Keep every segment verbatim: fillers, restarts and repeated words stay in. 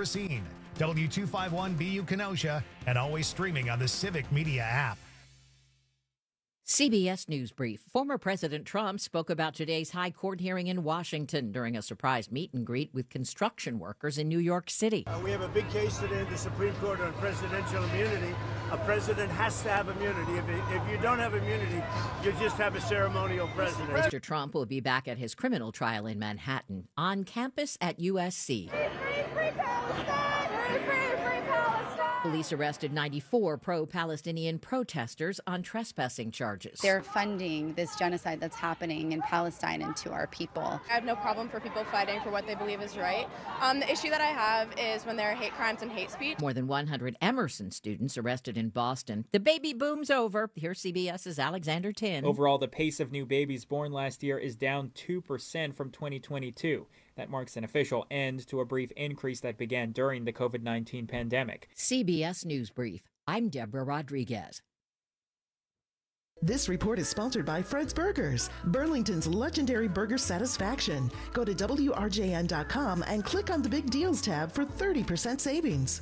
Racine, W two fifty-one B U Kenosha, and always streaming on the Civic Media app. C B S News Brief. Former President Trump spoke about today's high court hearing in Washington during a surprise meet and greet with construction workers in New York City. Uh, we have a big case today in the Supreme Court on presidential immunity. A president has to have immunity. If, it, if you don't have immunity, you just have a ceremonial president. Mister Trump will be back at his criminal trial in Manhattan on campus at U S C. Free, free Palestine! Free, free, free Palestine! Police arrested ninety-four pro-Palestinian protesters on trespassing charges. They're funding this genocide that's happening in Palestine and to our people. I have no problem for people fighting for what they believe is right. Um, the issue that I have is when there are hate crimes and hate speech. More than one hundred Emerson students arrested in Boston. The baby boom's over. Here's CBS's Alexander Tin. Overall, the pace of new babies born last year is down two percent from twenty twenty-two. That marks an official end to a brief increase that began during the covid nineteen pandemic. C B S News Brief. I'm Deborah Rodriguez. This report is sponsored by Fred's Burgers, Burlington's legendary burger satisfaction. Go to W R J N dot com and click on the Big Deals tab for thirty percent savings.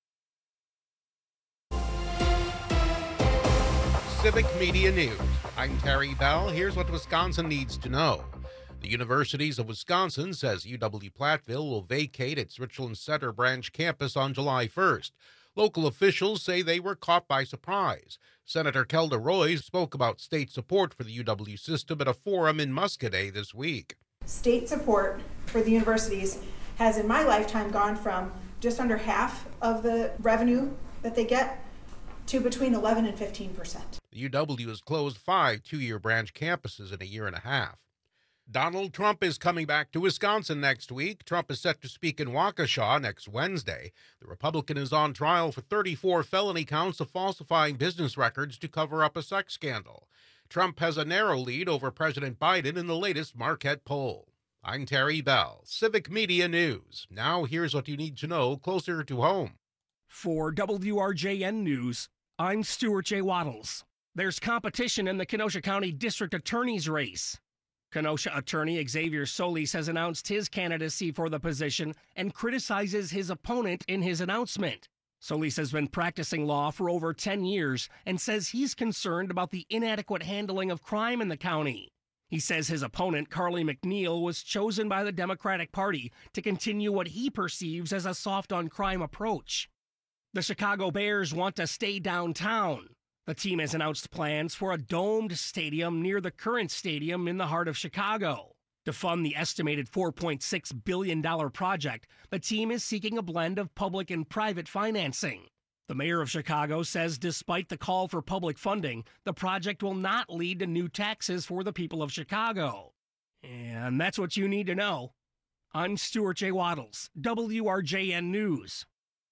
Civic Media News. I'm Terry Bell. Here's what Wisconsin needs to know. The Universities of Wisconsin says U W-Platteville will vacate its Richland Center branch campus on July first. Local officials say they were caught by surprise. Senator Kelda Roy spoke about state support for the U W system at a forum in Muscadet this week. State support for the universities has in my lifetime gone from just under half of the revenue that they get to between eleven and fifteen percent. The U W has closed five two-year branch campuses in a year and a half. Donald Trump is coming back to Wisconsin next week. Trump is set to speak in Waukesha next Wednesday. The Republican is on trial for thirty-four felony counts of falsifying business records to cover up a sex scandal. Trump has a narrow lead over President Biden in the latest Marquette poll. I'm Terry Bell, Civic Media News. Now here's what you need to know closer to home. For W R J N News, I'm Stuart J. Waddles. There's competition in the Kenosha County District Attorney's race. Kenosha attorney Xavier Solis has announced his candidacy for the position and criticizes his opponent in his announcement. Solis has been practicing law for over ten years and says he's concerned about the inadequate handling of crime in the county. He says his opponent, Carly McNeil, was chosen by the Democratic Party to continue what he perceives as a soft-on-crime approach. The Chicago Bears want to stay downtown. The team has announced plans for a domed stadium near the current stadium in the heart of Chicago. To fund the estimated four point six billion dollars project, the team is seeking a blend of public and private financing. The mayor of Chicago says despite the call for public funding, the project will not lead to new taxes for the people of Chicago. And that's what you need to know. I'm Stuart J. Waddles, W R J N News.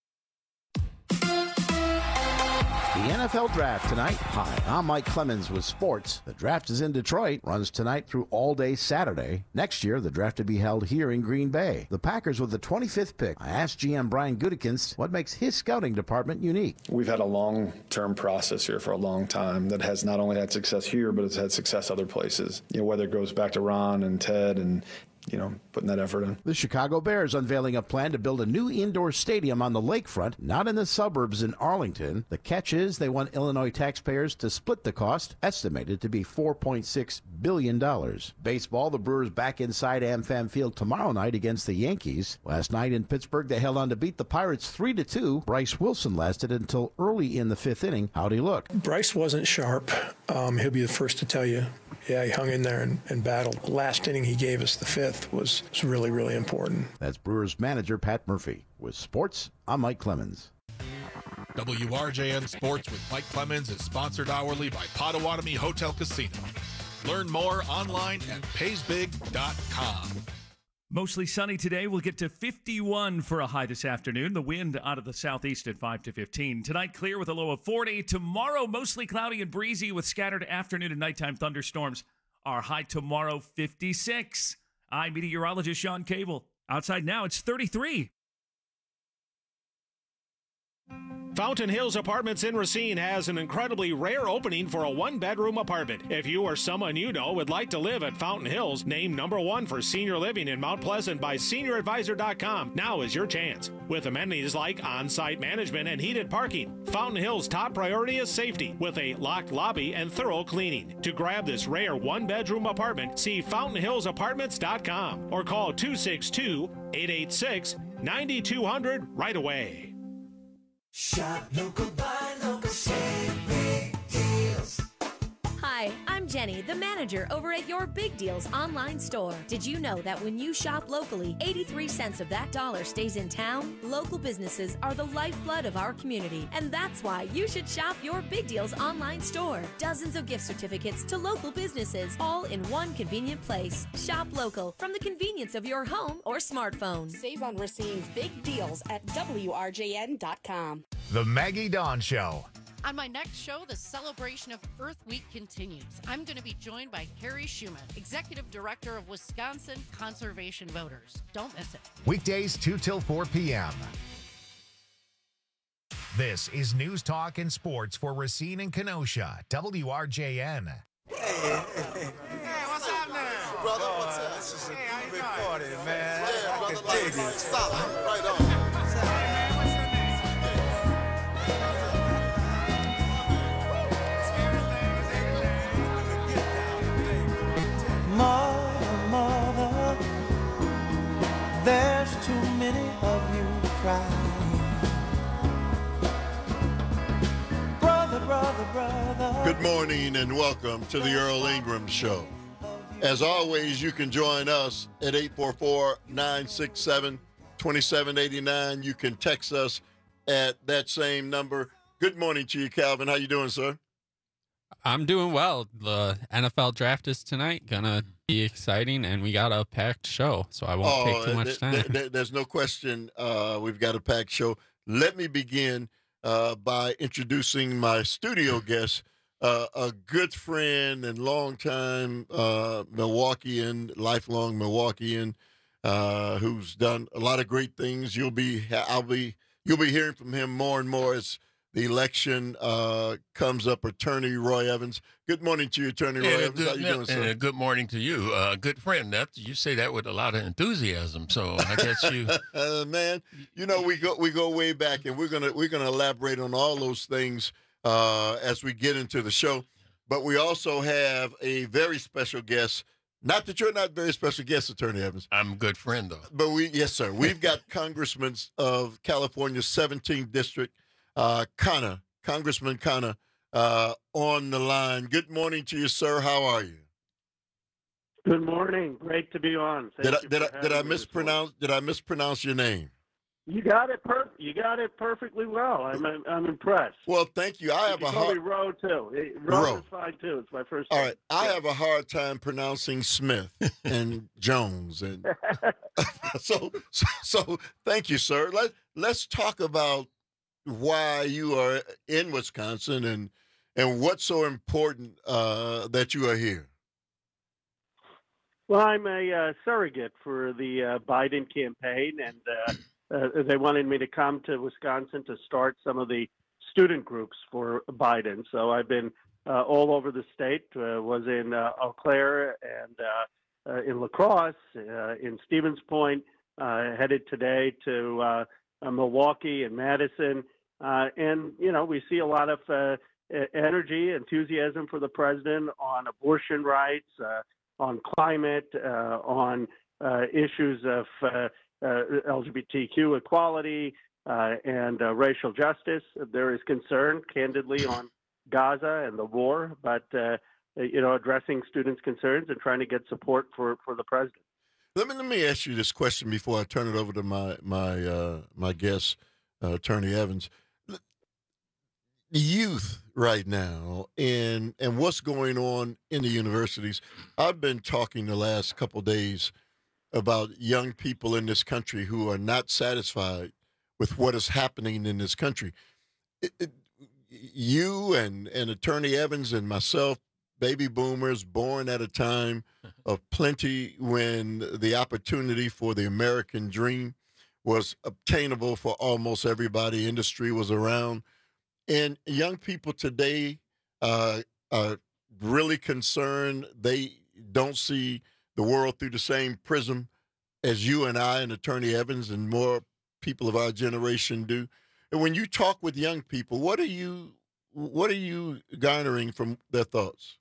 The N F L Draft tonight. Hi, I'm Mike Clemens with sports. The draft is in Detroit, runs tonight through all day Saturday. Next year, the draft will be held here in Green Bay. The Packers with the twenty-fifth pick. I asked G M Brian Gutekunst what makes his scouting department unique. We've had a long-term process here for a long time that has not only had success here, but it's had success other places. You know, whether it goes back to Ron and Ted and you know, putting that effort in. The Chicago Bears unveiling a plan to build a new indoor stadium on the lakefront, not in the suburbs in Arlington. The catch is they want Illinois taxpayers to split the cost, estimated to be four point six billion dollars. Baseball, the Brewers back inside AmFam Field tomorrow night against the Yankees. Last night in Pittsburgh, they held on to beat the Pirates three to two. Bryce Wilson lasted until early in the fifth inning. How'd he look? Bryce wasn't sharp. Um, he'll be the first to tell you. Yeah, he hung in there and, and battled. The last inning he gave us, the fifth, was, was really, really important. That's Brewers manager Pat Murphy. With sports, I'm Mike Clemens. W R J N Sports with Mike Clemens is sponsored hourly by Potawatomi Hotel Casino. Learn more online at pays big dot com. Mostly sunny today. We'll get to fifty-one for a high this afternoon. The wind out of the southeast at five to fifteen. Tonight, clear with a low of forty. Tomorrow, mostly cloudy and breezy with scattered afternoon and nighttime thunderstorms. Our high tomorrow, fifty-six. I'm meteorologist Sean Cable. Outside now, it's thirty-three. Fountain Hills Apartments in Racine has an incredibly rare opening for a one-bedroom apartment. If you or someone you know would like to live at Fountain Hills, named number one for senior living in Mount Pleasant by senior advisor dot com, now is your chance. With amenities like on-site management and heated parking, Fountain Hills' top priority is safety, with a locked lobby and thorough cleaning. To grab this rare one-bedroom apartment, see fountain hills apartments dot com or call two six two, eight eight six, nine two zero zero right away. Shop local, buy local, save big deals. Hi, I'm Jenny, the manager over at Your Big Deals online store. Did you know that when you shop locally, eighty-three cents of that dollar stays in town? Local businesses are the lifeblood of our community, and that's why you should shop Your Big Deals online store. Dozens of gift certificates to local businesses, all in one convenient place. Shop local from the convenience of your home or smartphone. Save on Racine's big deals at W R J N dot com. The Maggie Dawn Show. On my next show, the celebration of Earth Week continues. I'm going to be joined by Carrie Schumann, Executive Director of Wisconsin Conservation Voters. Don't miss it. Weekdays two till four p.m. This is News Talk and Sports for Racine and Kenosha, W R J N. Hey, hey, hey. Hey, what's up now? Brother, what's up? This is a hey, big party, man. Yeah, brother, I can dig it. Solid. Right on. Mother, mother, there's too many of you crying. Brother, brother, brother. Good morning and welcome to the Earl Ingram Show. As always, you can join us at eight four four, nine six seven, two seven eight nine. You can text us at that same number. Good morning to you, Calvin. How you doing, sir? I'm doing well. The N F L draft is tonight. Gonna be exciting, and we got a packed show, so I won't oh, take too much time. Th- th- there's no question uh, we've got a packed show. Let me begin uh, by introducing my studio guest, uh, a good friend and longtime uh, Milwaukeean, lifelong Milwaukeean, uh, who's done a lot of great things. You'll be, I'll be, you'll be hearing from him more and more as the election uh, comes up. Attorney Roy Evans. Good morning to you, Attorney Roy and Evans. Good, How you doing, sir? And good morning to you. Uh, good friend. That, you say that with a lot of enthusiasm, so I guess you. uh, man, you know we go we go way back, and we're gonna we're gonna elaborate on all those things uh, as we get into the show. But we also have a very special guest. Not that you're not a very special guest, Attorney Evans. I'm a good friend, though. But we, yes, sir. We've got Congressman of California's seventeenth District. Uh, Connor, Congressman Connor, uh, on the line. Good morning to you, sir. How are you? Good morning. Great to be on. Thank did I you did for I did I having me mispronounce did I mispronounce your name? You got it per You got it perfectly well. I'm I'm, I'm impressed. Well, thank you. I have you a can call hard me Roe too. Roe, Roe is fine too. It's my first. All name. right. I have a hard time pronouncing Smith and Jones, and so, so so thank you, sir. Let Let's talk about why you are in Wisconsin and and what's so important uh, that you are here. Well, I'm a uh, surrogate for the uh, Biden campaign, and uh, uh, they wanted me to come to Wisconsin to start some of the student groups for Biden. So I've been uh, all over the state. Uh, was in uh, Eau Claire and uh, uh, in La Crosse, uh, in Stevens Point. Uh, headed today to uh, uh, Milwaukee and Madison. Uh, and, you know, we see a lot of uh, energy, enthusiasm for the president on abortion rights, uh, on climate, uh, on uh, issues of uh, uh, L G B T Q equality uh, and uh, racial justice. There is concern, candidly, on Gaza and the war, but, uh, you know, addressing students' concerns and trying to get support for, for the president. Let me let me ask you this question before I turn it over to my my uh, my guest, uh, Attorney Evans. The youth right now and and what's going on in the universities. I've been talking the last couple of days about young people in this country who are not satisfied with what is happening in this country. It, it, you and and Attorney Evans and myself, baby boomers born at a time of plenty when the opportunity for the American dream was obtainable for almost everybody. Industry was around. And young people today uh, are really concerned. They don't see the world through the same prism as you and I and Attorney Evans and more people of our generation do. And when you talk with young people, what are you what are you garnering from their thoughts?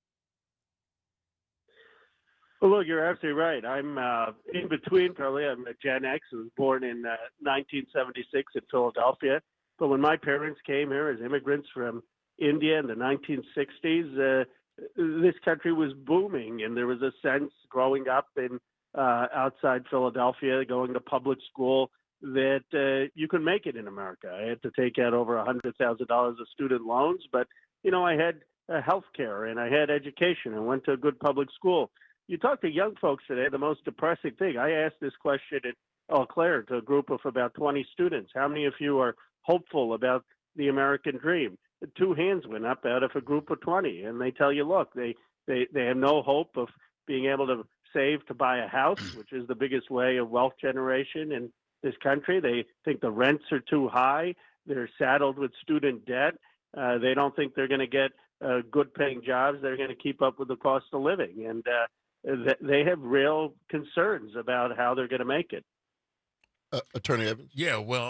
Well, look, you're absolutely right. I'm uh, in between, probably. I'm a Gen X. I was born in uh, nineteen seventy-six in Philadelphia. But when my parents came here as immigrants from India in the nineteen sixties, uh, this country was booming, and there was a sense growing up in uh, outside Philadelphia, going to public school, that uh, you could make it in America. I had to take out over one hundred thousand dollars of student loans, but, you know, I had uh, health care and I had education and went to a good public school. You talk to young folks today, the most depressing thing, I asked this question in Eau Claire to a group of about twenty students. How many of you are hopeful about the American dream? Two hands went up out of a group of twenty, and they tell you, look, they, they, they have no hope of being able to save to buy a house, which is the biggest way of wealth generation in this country. They think the rents are too high. They're saddled with student debt. Uh, they don't think they're going to get uh, good paying jobs. They're going to keep up with the cost of living. And uh, th- they have real concerns about how they're going to make it. Uh, Attorney Evans? Yeah, well,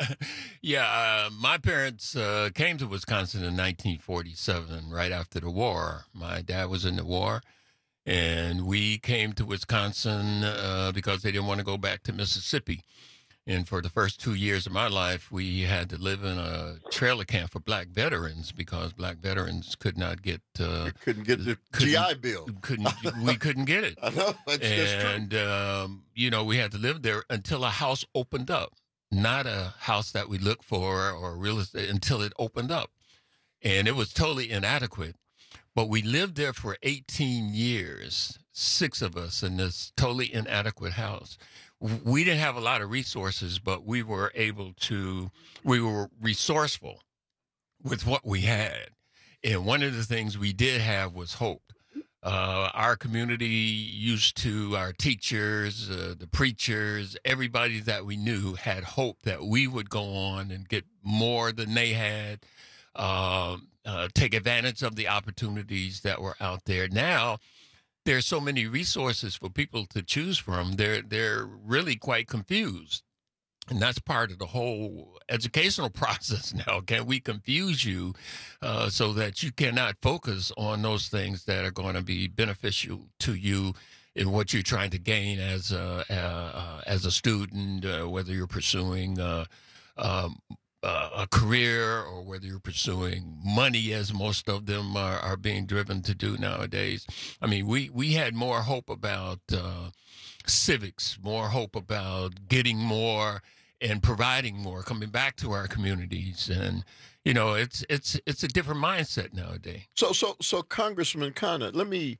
yeah, uh, my parents uh, came to Wisconsin in nineteen forty-seven, right after the war. My dad was in the war, and we came to Wisconsin uh, because they didn't want to go back to Mississippi. And for the first two years of my life, we had to live in a trailer camp for black veterans because black veterans could not get uh, you couldn't get the G I Bill. Couldn't we couldn't get it? I know, that's, and that's um, you know, we had to live there until a house opened up. Not a house that we looked for or real estate until it opened up, and it was totally inadequate. But we lived there for eighteen years, six of us in this totally inadequate house. We didn't have a lot of resources, but we were able to, we were resourceful with what we had. And one of the things we did have was hope. Uh, our community used to, our teachers, uh, the preachers, everybody that we knew had hope that we would go on and get more than they had, uh, uh, take advantage of the opportunities that were out there. Now, there's so many resources for people to choose from. They're they're really quite confused. And that's part of the whole educational process now. Can we confuse you uh, so that you cannot focus on those things that are going to be beneficial to you in what you're trying to gain as a, uh, as a student, uh, whether you're pursuing uh, um, Uh, a career or whether you're pursuing money, as most of them are, are being driven to do nowadays. I mean, we, we had more hope about uh, civics, more hope about getting more and providing more, coming back to our communities. And, you know, it's it's it's a different mindset nowadays. So, so, so Congressman Connor, let me,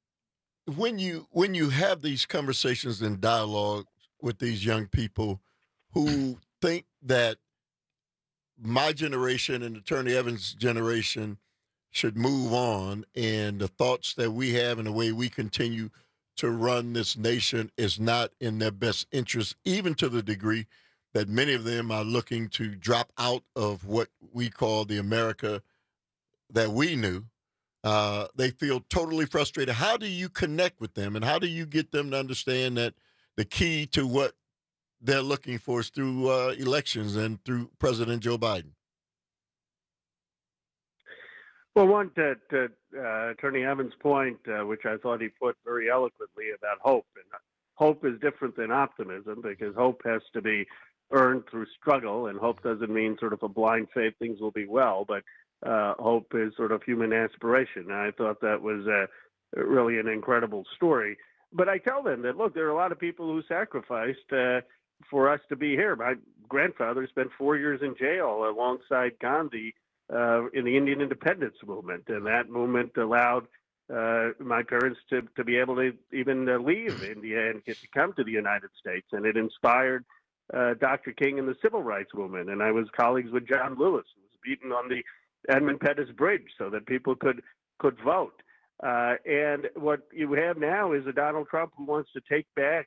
when you, when you have these conversations and dialogue with these young people who think that my generation and Attorney Evans' generation should move on, and the thoughts that we have and the way we continue to run this nation is not in their best interest, even to the degree that many of them are looking to drop out of what we call the America that we knew. Uh, they feel totally frustrated. How do you connect with them, and how do you get them to understand that the key to what they're looking for is through uh, elections and through President Joe Biden? Well, one, to, to uh, Attorney Evans' point, uh, which I thought he put very eloquently about hope. And hope is different than optimism because hope has to be earned through struggle, and hope doesn't mean sort of a blind faith things will be well, but uh, hope is sort of human aspiration. And I thought that was uh, really an incredible story. But I tell them that, look, there are a lot of people who sacrificed uh, for us to be here. My grandfather spent four years in jail alongside Gandhi uh, in the Indian independence movement, and that movement allowed uh, my parents to, to be able to even uh, leave India and get to come to the United States, and it inspired uh, Doctor King and the civil rights movement. And I was colleagues with John Lewis, who was beaten on the Edmund Pettus Bridge so that people could could vote. Uh, and what you have now is a Donald Trump who wants to take back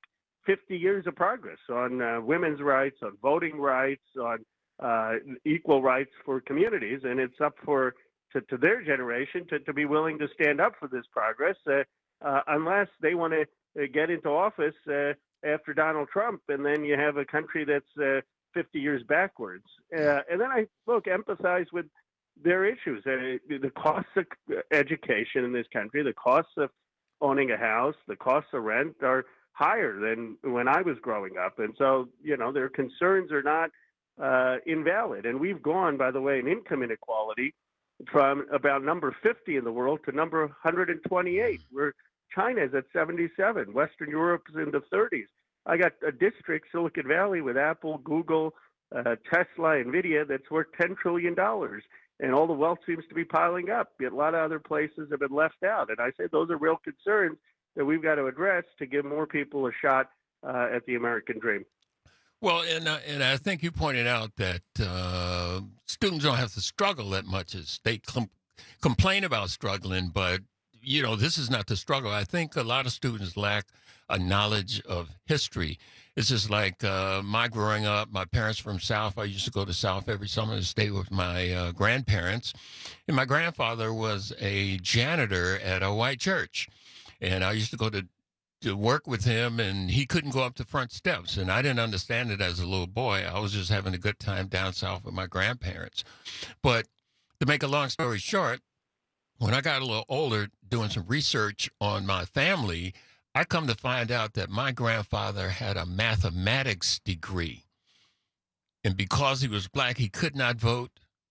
fifty years of progress on uh, women's rights, on voting rights, on uh, equal rights for communities, and it's up for to, to their generation to, to be willing to stand up for this progress, uh, uh, unless they want to uh, get into office uh, after Donald Trump, and then you have a country that's uh, fifty years backwards. Uh, and then I, look, empathize with their issues. Uh, the costs of education in this country, the costs of owning a house, the costs of rent are higher than when I was growing up. And so, you know, their concerns are not uh, invalid. And we've gone, by the way, in income inequality from about number fifty in the world to number one hundred twenty-eight, where China is at seventy-seven. Western Europe is in the thirties. I got a district, Silicon Valley, with Apple, Google, uh, Tesla, NVIDIA, that's worth ten trillion dollars. And all the wealth seems to be piling up. Yet a lot of other places have been left out. And I say those are real concerns that we've got to address to give more people a shot uh, at the American dream. Well, and uh, and I think you pointed out that uh, students don't have to struggle that much as they com- complain about struggling. But, you know, this is not the struggle. I think a lot of students lack a knowledge of history. It's just like uh, my growing up, my parents from South, I used to go to South every summer to stay with my uh, grandparents. And my grandfather was a janitor at a white church. And I used to go to, to work with him, and he couldn't go up the front steps. And I didn't understand it as a little boy. I was just having a good time down south with my grandparents. But to make a long story short, when I got a little older doing some research on my family, I come to find out that my grandfather had a mathematics degree. And because he was black, he could not vote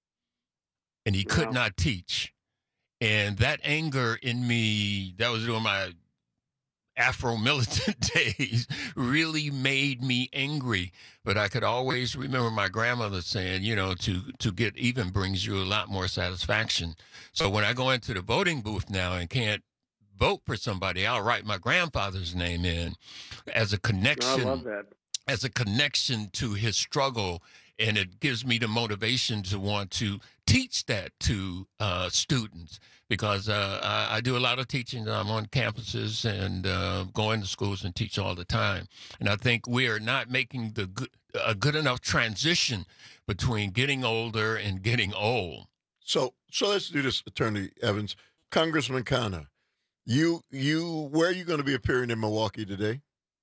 and he could wow. not teach. And that anger in me, that was during my Afro-militant days, really made me angry. But I could always remember my grandmother saying, you know, to, to get even brings you a lot more satisfaction. So when I go into the voting booth now and can't vote for somebody, I'll write my grandfather's name in as a connection. I love that. As a connection to his struggle, and it gives me the motivation to want to teach that to uh, students, because uh, I, I do a lot of teaching. I'm on campuses and uh, going to schools and teach all the time. And I think we are not making the good, a good enough transition between getting older and getting old. So, so let's do this, Attorney Evans. Congressman Khanna, you, you, where are you going to be appearing in Milwaukee today?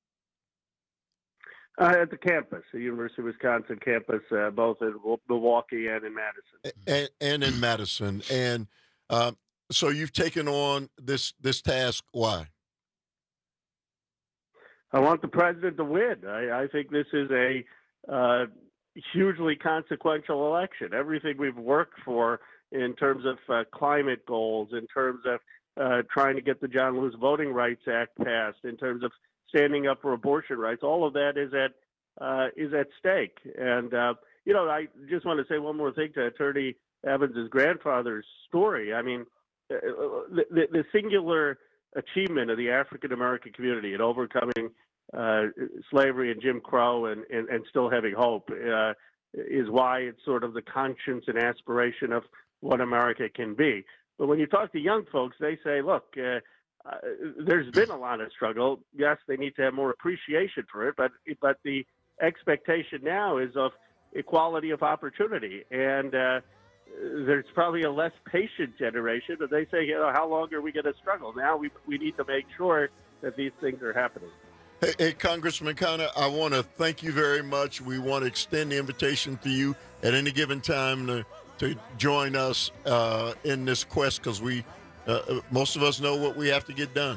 Uh, at the campus, the University of Wisconsin campus, uh, both in Milwaukee and in Madison. And, and in Madison. And uh, so you've taken on this this task. Why? I want the president to win. I, I think this is a uh, hugely consequential election. Everything we've worked for in terms of uh, climate goals, in terms of uh, trying to get the John Lewis Voting Rights Act passed, in terms of standing up for abortion rights, all of that is at uh, is at stake. And uh, you know, I just want to say one more thing to Attorney Evans's grandfather's story. I mean, uh, the, the, the singular achievement of the African American community in overcoming uh, slavery and Jim Crow and, and, and still having hope uh, is why it's sort of the conscience and aspiration of what America can be. But when you talk to young folks, they say, look, uh, Uh, there's been a lot of struggle. Yes, they need to have more appreciation for it, but but the expectation now is of equality of opportunity. And uh, there's probably a less patient generation, but they say, you know, how long are we going to struggle? Now we we need to make sure that these things are happening. Hey, hey, Congressman Khanna, I want to thank you very much. We want to extend the invitation to you at any given time to, to join us uh, in this quest, because we Uh, most of us know what we have to get done.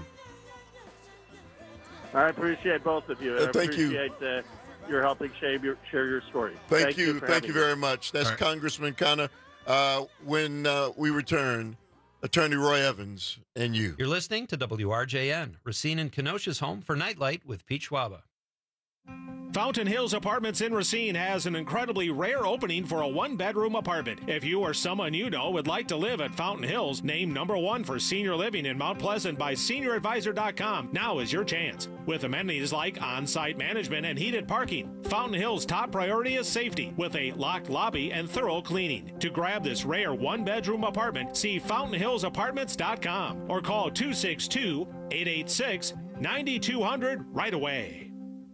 I appreciate both of you. Uh, thank I appreciate you. Uh, your helping share your, share your story. Thank, thank you. you thank you very me. much. That's right. Congressman Khanna. Uh, when uh, we return, Attorney Roy Evans and you. You're listening to W R J N, Racine and Kenosha's home for Nightlight with Pete Schwaba. Fountain Hills Apartments in Racine has an incredibly rare opening for a one-bedroom apartment. If you or someone you know would like to live at Fountain Hills, named number one for senior living in Mount Pleasant by senior advisor dot com, now is your chance. With amenities like on-site management and heated parking, Fountain Hills' top priority is safety, with a locked lobby and thorough cleaning. To grab this rare one-bedroom apartment, see fountain hills apartments dot com or call two six two, eight eight six, nine two zero zero right away.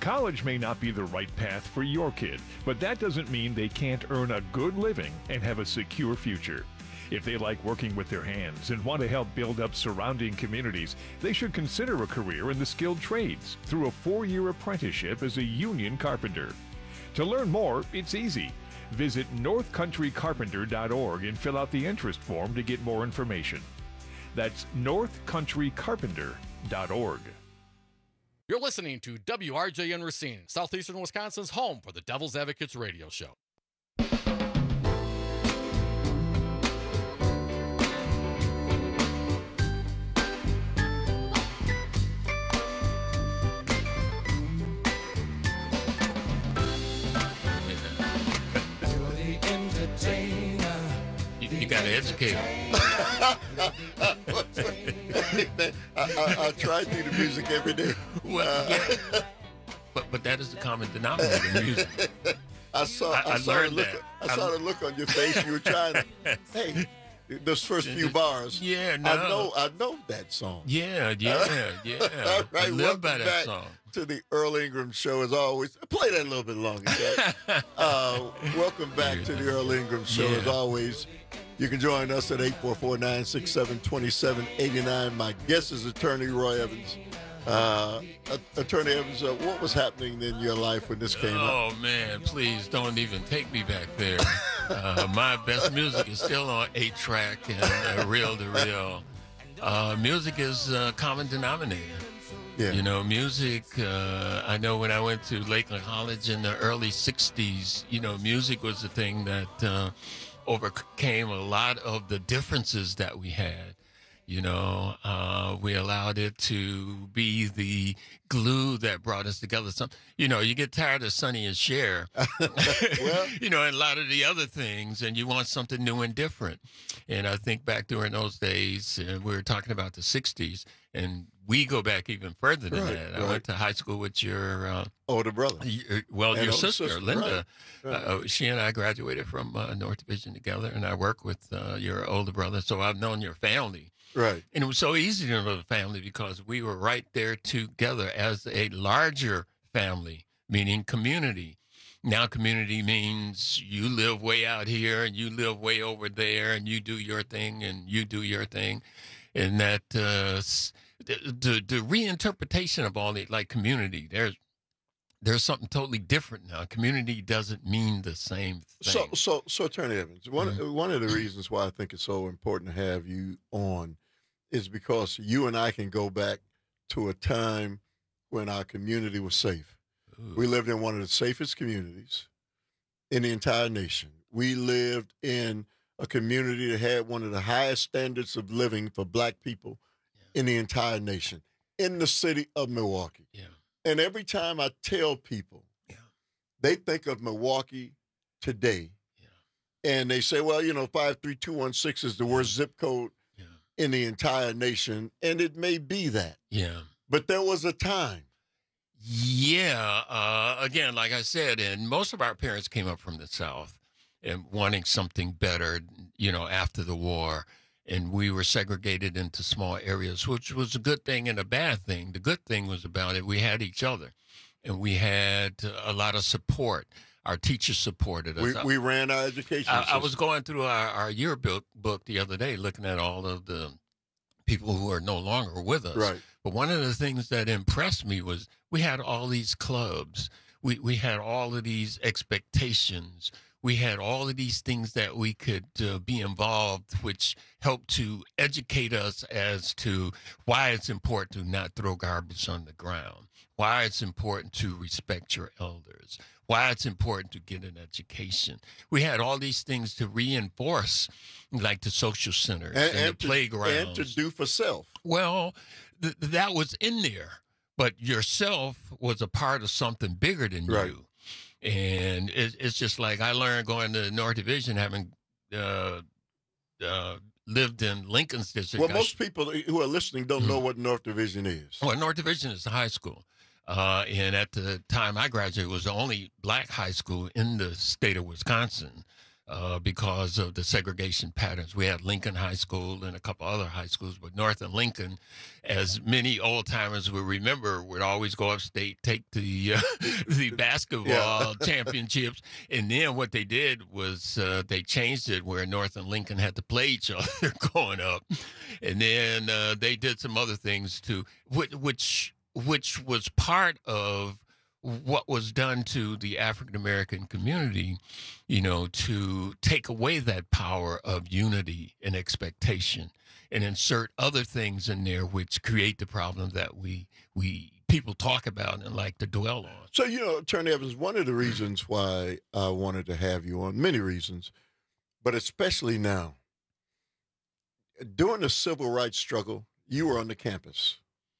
College may not be the right path for your kid, but that doesn't mean they can't earn a good living and have a secure future. If they like working with their hands and want to help build up surrounding communities, they should consider a career in the skilled trades through a four-year apprenticeship as a union carpenter. To learn more, it's easy. Visit north country carpenter dot org and fill out the interest form to get more information. That's north country carpenter dot org. You're listening to W R J N Racine, Southeastern Wisconsin's home for the Devil's Advocates radio show. You got to educate them. Hey, man, I, I, I try to do the music every day. Well, Uh, yeah. But but that is the common denominator in music. I saw. I- I, I saw learned the look. that. I saw I- the look on your face. You were trying to. Hey, those first few bars. Yeah, I no. know. I know that song. Yeah, yeah, yeah. All right, I live welcome by that back song. to the Earl Ingram Show. As always, play that a little bit longer. Jack. uh, welcome back to the Earl Ingram Show. Yeah. As always, you can join us at eight four four, nine six seven, two seven eight nine. My guest is Attorney Roy Evans. Uh, Attorney Evans, uh, what was happening in your life when this came out? Oh, man, please don't even take me back there. Uh, my best music is still on eight track and uh, reel to reel. Uh, music is a common denominator. Yeah. You know, music, uh, I know when I went to Lakeland College in the early sixties, you know, music was the thing that uh, overcame a lot of the differences that we had. You know, uh, we allowed it to be the glue that brought us together. Some, you know, you get tired of Sonny and Cher, well, you know, and a lot of the other things, and you want something new and different. And I think back during those days, uh, we were talking about the sixties, and we go back even further than Right, that. I right. went to high school with your uh, older brother. Your, well, And your older sister, sister, Linda. right, right. Uh, she and I graduated from uh, North Division together, and I work with uh, your older brother, so I've known your family. Right. And it was so easy to know the family because we were right there together as a larger family, meaning community. Now community means you live way out here and you live way over there and you do your thing and you do your thing. And that uh, s- the, the, the reinterpretation of all the, like community, there's there's something totally different now. Community doesn't mean the same thing. So, so, so, Attorney Evans, one Mm-hmm. one of the reasons why I think it's so important to have you on is because you and I can go back to a time when our community was safe. Ooh. We lived in one of the safest communities in the entire nation. We lived in a community that had one of the highest standards of living for black people in the entire nation, in the city of Milwaukee. Yeah. And every time I tell people, they think of Milwaukee today, and they say, well, you know, five three two one six is the worst zip code in the entire nation, and it may be that. Yeah. But there was a time. Yeah. Uh, again, like I said, and most of our parents came up from the South and wanting something better, you know, after the war. And we were segregated into small areas, which was a good thing and a bad thing. The good thing was about it, we had each other, and we had a lot of support. Our teachers supported us. We, we ran our education I, system. I was going through our, our yearbook book the other day, looking at all of the people who are no longer with us. Right. But one of the things that impressed me was we had all these clubs. We we had all of these expectations. We had all of these things that we could uh, be involved, which helped to educate us as to why it's important to not throw garbage on the ground, why it's important to respect your elders, why it's important to get an education. We had all these things to reinforce, like the social centers and, and, and the to, playgrounds. and to do for self. Well, th- that was in there, but yourself was a part of something bigger than Right. you. And it, it's just like I learned going to North Division, having uh, uh, lived in Lincoln's district. Well, I most people who are listening don't know what North Division is. Well, North Division is a high school. Uh, and at the time I graduated, it was the only black high school in the state of Wisconsin. uh, because of the segregation patterns. We had Lincoln High School and a couple other high schools, but North and Lincoln, as many old timers will remember, would always go upstate, take the uh, the basketball Yeah. championships, and then what they did was uh, they changed it where North and Lincoln had to play each other going up, and then uh, they did some other things too, which which, which was part of what was done to the African American community, you know, to take away that power of unity and expectation and insert other things in there which create the problem that we we people talk about and like to dwell on. So, you know, Attorney Evans, one of the reasons why I wanted to have you on, many reasons, but especially now, during the civil rights struggle, you were on the campus.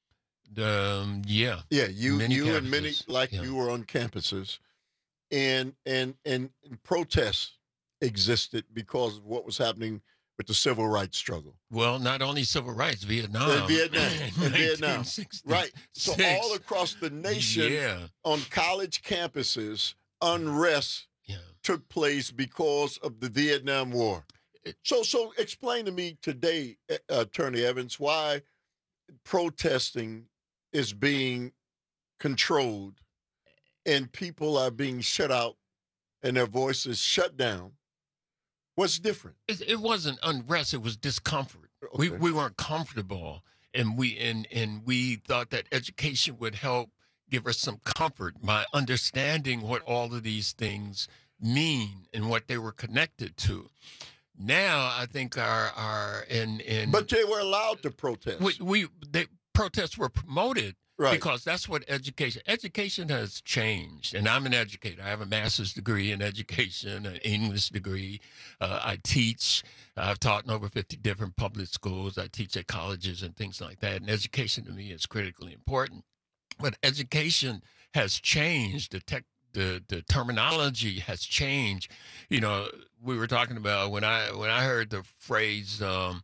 Um, yeah. Yeah, you Many you and many campuses, like yeah. you were on campuses, and and and protests existed because of what was happening with the civil rights struggle. Well, not only civil rights, Vietnam. In Vietnam, in Vietnam, nineteen sixty-six. right? So all across the nation, Yeah. on college campuses, unrest took place because of the Vietnam War. So, so explain to me today, uh, Attorney Evans, why protesting is being controlled and people are being shut out and their voices shut down. What's different? It, it wasn't unrest; it was discomfort. We we weren't comfortable, and we and and we thought that education would help give us some comfort by understanding what all of these things mean and what they were connected to. Now, I think our our in in But they were allowed to protest. we we they, protests were promoted. Right. Because that's what education, education has changed. And I'm an educator. I have a master's degree in education, an English degree. Uh, I teach. I've taught in over fifty different public schools. I teach at colleges and things like that. And education to me is critically important. But education has changed. The tech, the, the terminology has changed. You know, we were talking about when I, when I heard the phrase, um,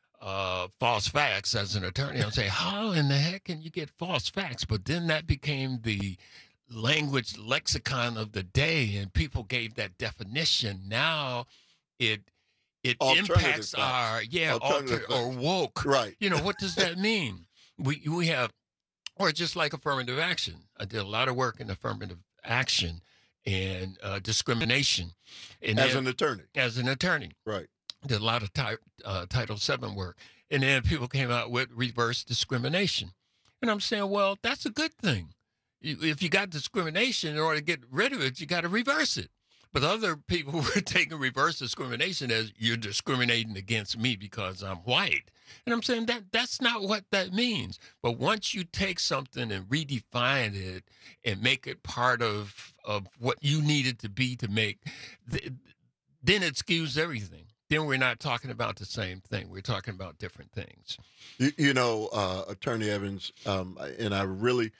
Uh, false facts as an attorney, I'm saying, how in the heck can you get false facts? But then that became the language lexicon of the day, and people gave that definition. Now it it Alternative impacts facts. our yeah Alternative alter, or facts. woke. Right. You know, what does that mean? we we have, or just like affirmative action. I did a lot of work in affirmative action and uh, discrimination. And As then- an attorney. As an attorney. Right. Did a lot of ty- uh, Title seven work. And then people came out with reverse discrimination. And I'm saying, well, that's a good thing. You, if you got discrimination, in order to get rid of it, you got to reverse it. But other people were taking reverse discrimination as you're discriminating against me because I'm white. And I'm saying that that's not what that means. But once you take something and redefine it and make it part of, of what you need it to be to make, th- then it skews everything. Then we're not talking about the same thing. We're talking about different things. You, you know, uh, Attorney Evans, um, and I really,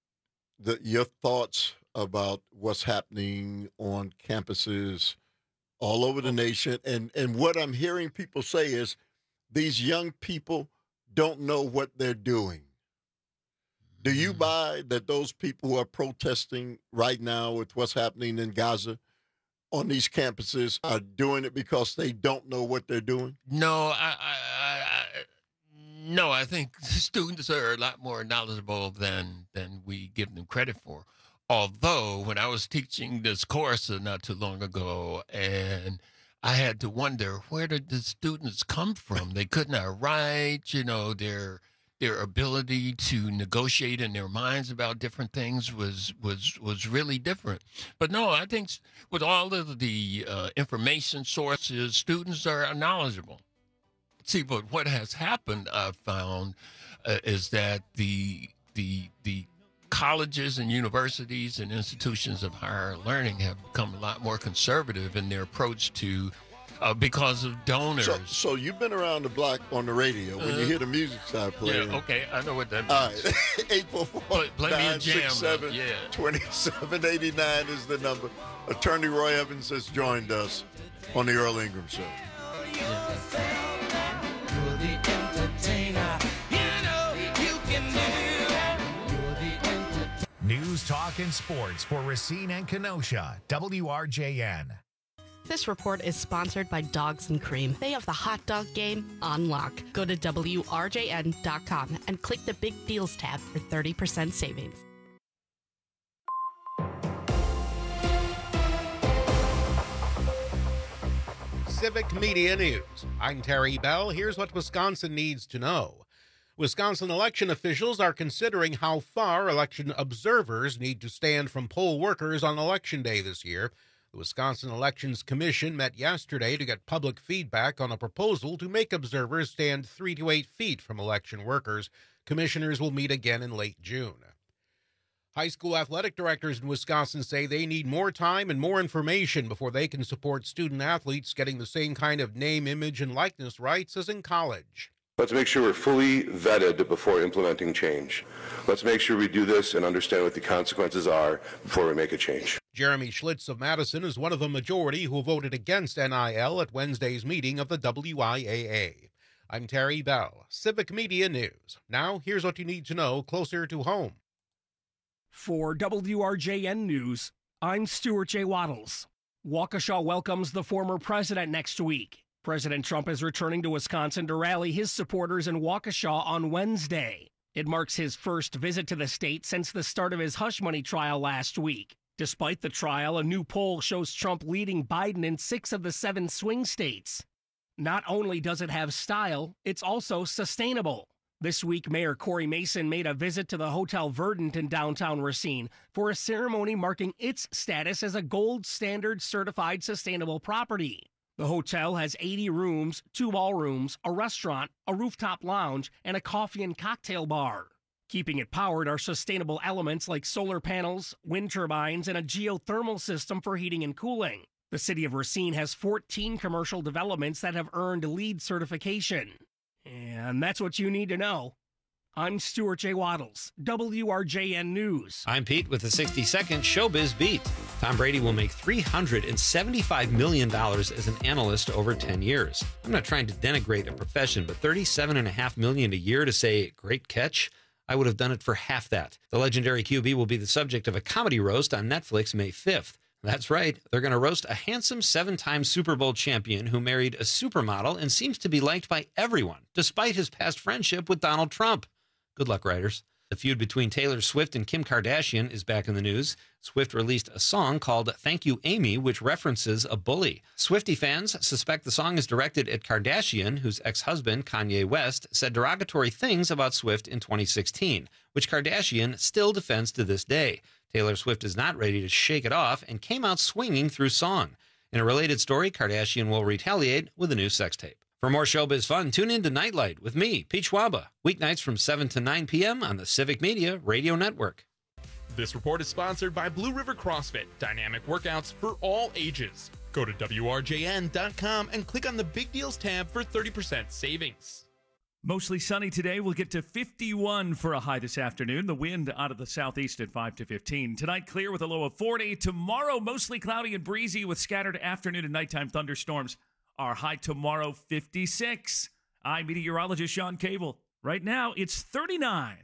the, your thoughts about what's happening on campuses all over the nation, and, and what I'm hearing people say is these young people don't know what they're doing. Do you buy that those people who are protesting right now with what's happening in Gaza on these campuses are doing it because they don't know what they're doing? No, I, I, I, I no, I think students are a lot more knowledgeable than than we give them credit for. Although when I was teaching this course not too long ago, and I had to wonder, where did the students come from? They could not write, you know, their their ability to negotiate in their minds about different things was was was really different. But no, I think with all of the uh, information sources, students are knowledgeable. See, but what has happened, I've found, uh, is that the the the colleges and universities and institutions of higher learning have become a lot more conservative in their approach to, uh, because of donors. So, so you've been around the block on the radio. When Uh, you hear the music start playing. Yeah, okay, I know what that means. All right. eight four four, Play- play me a nine jam, six seven, yeah. twenty-seven eighty-nine is the number. Attorney Roy Evans has joined us on the Earl Ingram Show. News, talk, and sports for Racine and Kenosha. W R J N. This report is sponsored by Dogs and Cream. They have the hot dog game on lock. Go to W R J N dot com and click the Big Deals tab for thirty percent savings. Civic Media News. I'm Terry Bell. Here's what Wisconsin needs to know. Wisconsin election officials are considering how far election observers need to stand from poll workers on Election Day this year. The Wisconsin Elections Commission met yesterday to get public feedback on a proposal to make observers stand three to eight feet from election workers. Commissioners will meet again in late June. High school athletic directors in Wisconsin say they need more time and more information before they can support student athletes getting the same kind of name, image, and likeness rights as in college. Let's make sure we're fully vetted before implementing change. Let's make sure we do this and understand what the consequences are before we make a change. Jeremy Schlitz of Madison is one of the majority who voted against N I L at Wednesday's meeting of the W I A A. I'm Terry Bell, Civic Media News. Now, here's what you need to know closer to home. For W R J N News, I'm Stuart J. Waddles. Waukesha welcomes the former president next week. President Trump is returning to Wisconsin to rally his supporters in Waukesha on Wednesday. It marks his first visit to the state since the start of his hush money trial last week. Despite the trial, a new poll shows Trump leading Biden in six of the seven swing states. Not only does it have style, it's also sustainable. This week, Mayor Corey Mason made a visit to the Hotel Verdant in downtown Racine for a ceremony marking its status as a gold standard certified sustainable property. The hotel has eighty rooms, two ballrooms, a restaurant, a rooftop lounge, and a coffee and cocktail bar. Keeping it powered are sustainable elements like solar panels, wind turbines, and a geothermal system for heating and cooling. The city of Racine has fourteen commercial developments that have earned LEED certification. And that's what you need to know. I'm Stuart J. Waddles, W R J N News. I'm Pete with the sixty second Showbiz Beat. Tom Brady will make three hundred seventy-five million dollars as an analyst over ten years. I'm not trying to denigrate a profession, but thirty-seven point five million dollars a year to say, great catch? I would have done it for half that. The legendary Q B will be the subject of a comedy roast on Netflix May fifth. That's right, they're going to roast a handsome seven-time Super Bowl champion who married a supermodel and seems to be liked by everyone, despite his past friendship with Donald Trump. Good luck, writers. The feud between Taylor Swift and Kim Kardashian is back in the news. Swift released a song called Thank You, Amy, which references a bully. Swiftie fans suspect the song is directed at Kardashian, whose ex-husband, Kanye West, said derogatory things about Swift in twenty sixteen, which Kardashian still defends to this day. Taylor Swift is not ready to shake it off and came out swinging through song. In a related story, Kardashian will retaliate with a new sex tape. For more showbiz fun, tune in to Nightlight with me, Pete Schwaba, weeknights from seven to nine p.m. on the Civic Media Radio Network. This report is sponsored by Blue River CrossFit, dynamic workouts for all ages. Go to W R J N dot com and click on the Big Deals tab for thirty percent savings. Mostly sunny today. We'll get to fifty-one for a high this afternoon. The wind out of the southeast at five to fifteen. Tonight, clear with a low of forty. Tomorrow, mostly cloudy and breezy with scattered afternoon and nighttime thunderstorms. Our high tomorrow, fifty-six. I'm meteorologist Sean Cable. Right now, it's thirty-nine.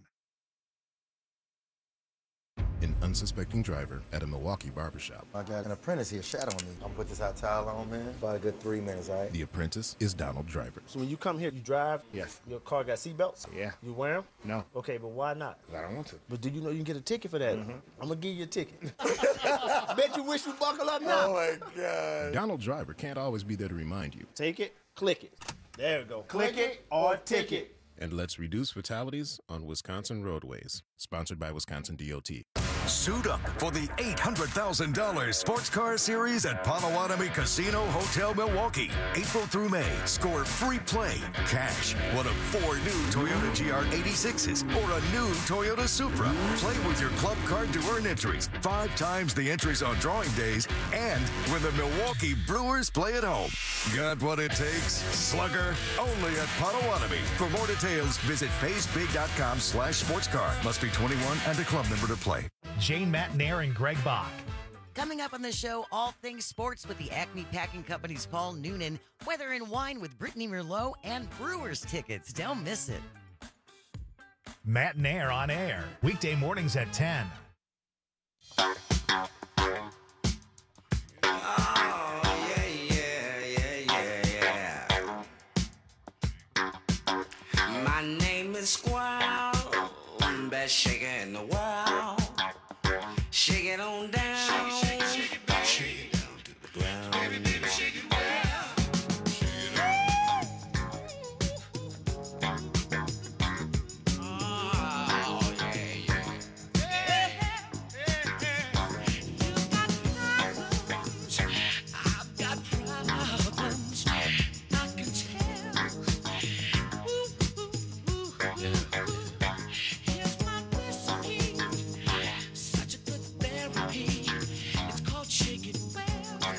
An unsuspecting driver at a Milwaukee barbershop. I got an apprentice here shadowing me. I'm gonna put this hot towel on, man. About a good three minutes, all right? The apprentice is Donald Driver. So when you come here, you drive? Yes. Your car got seatbelts? Yeah. You wear them? No. Okay, but why not? I don't want to. But do you know you can get a ticket for that? Mm-hmm. I'm gonna give you a ticket. I bet you wish you buckle up now. Oh my God. Donald Driver can't always be there to remind you. Take it, click it. There we go. Click it or ticket. And let's reduce fatalities on Wisconsin roadways. Sponsored by Wisconsin D O T. Suit up for the eight hundred thousand dollars Sports Car Series at Potawatomi Casino Hotel Milwaukee. April through May, score free play, cash, one of four new Toyota G R eighty-sixes, or a new Toyota Supra. Play with your club card to earn entries, five times the entries on drawing days, and when the Milwaukee Brewers play at home. Got what it takes? Slugger, only at Potawatomi. For more details, visit paysbig.com slash sports car. Must be twenty-one and a club member to play. Jane Matnair and Greg Bach. Coming up on the show, all things sports with the Acme Packing Company's Paul Noonan, weather and wine with Brittany Merlot, and Brewers tickets. Don't miss it. Matnair on air, weekday mornings at ten. Oh, yeah,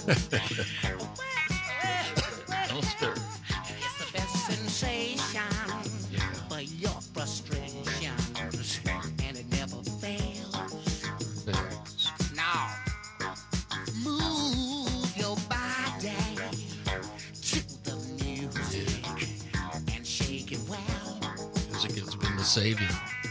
Don't stir. It's the best sensation for your frustrations, and it never fails. Now, move your body to the music and shake it well. Music has been the savior.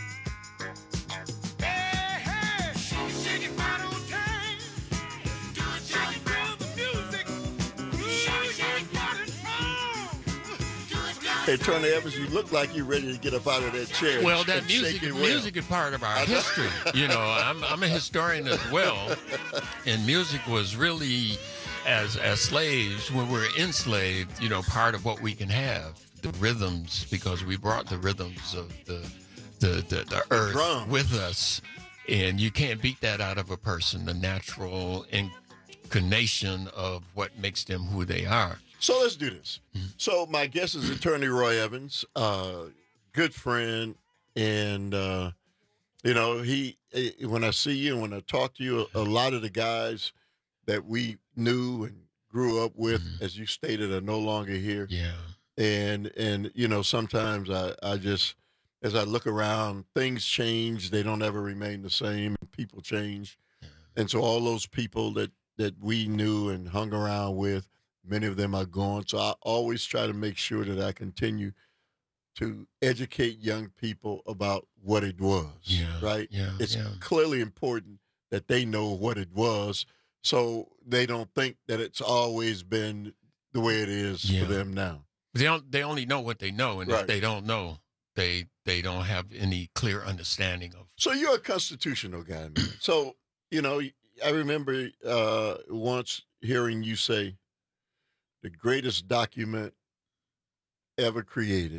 Hey, Tony Evans, you look like you're ready to get up out of that chair. Well, that and music, shake it well. music is part of our history. You know, I'm, I'm a historian as well, and music was really, as as slaves, when we were enslaved, you know, part of what we can have, the rhythms, because we brought the rhythms of the the the, the earth drum with us, and you can't beat that out of a person. The natural incarnation of what makes them who they are. So let's do this. So my guest is attorney Roy Evans, uh, good friend, and uh, you know he. When I see you and when I talk to you, a, a lot of the guys that we knew and grew up with, mm-hmm. as you stated, are no longer here. Yeah. And and you know sometimes I I just as I look around, things change. They don't ever remain the same. People change, yeah. And so all those people that that we knew and hung around with. Many of them are gone, so I always try to make sure that I continue to educate young people about what it was, yeah, right? Yeah, it's yeah. clearly important that they know what it was so they don't think that it's always been the way it is yeah. for them now. They don't. They only know what they know, and right. if they don't know, they they don't have any clear understanding of. So you're a constitutional guy, man. So, you know, I remember uh, once hearing you say, the greatest document ever created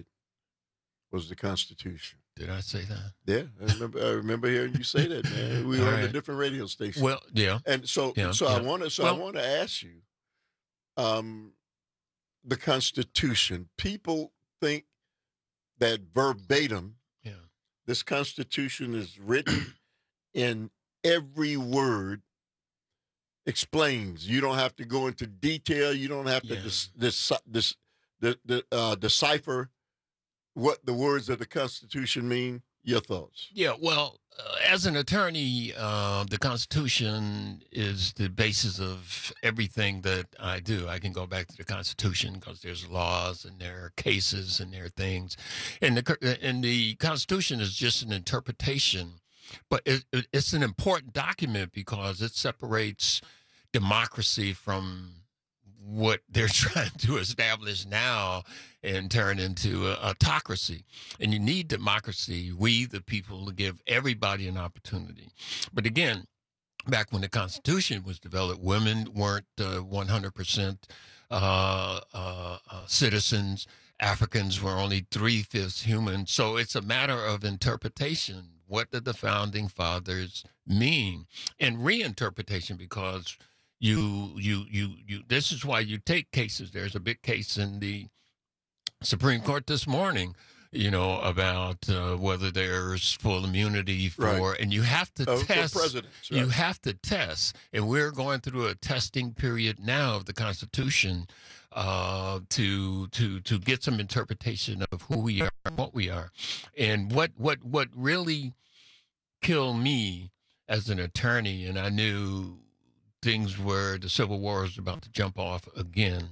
was the Constitution. Did I say that? Yeah, I remember. I remember hearing you say that, man. We were All on right. a different radio station. Well, yeah. And so, yeah, so yeah. I want to. So well, I want to ask you, um, the Constitution. People think that verbatim, yeah. this Constitution is written in every word. Explains. You don't have to go into detail. You don't have to Yeah. dis, dis, dis, the, the, uh, decipher what the words of the Constitution mean. Your thoughts? Yeah, well, uh, as an attorney, uh, the Constitution is the basis of everything that I do. I can go back to the Constitution because there's laws and there are cases and there are things. And the, and the Constitution is just an interpretation. But it, it, it's an important document because it separates democracy from what they're trying to establish now and turn into a autocracy. And you need democracy, we, the people, to give everybody an opportunity. But again, back when the Constitution was developed, women weren't uh, one hundred percent uh, uh, uh, citizens. Africans were only three-fifths human. So it's a matter of interpretation. What did the founding fathers mean? And reinterpretation, because you, you, you, you, this is why you take cases. There's a big case in the Supreme Court this morning, you know, about uh, whether there's full immunity for, right. and you have to uh, test. For presidents, right. You have to test. And we're going through a testing period now of the Constitution uh, to to to get some interpretation of who we are, what we are, and what what what really killed me as an attorney, and I knew things were the Civil War was about to jump off again,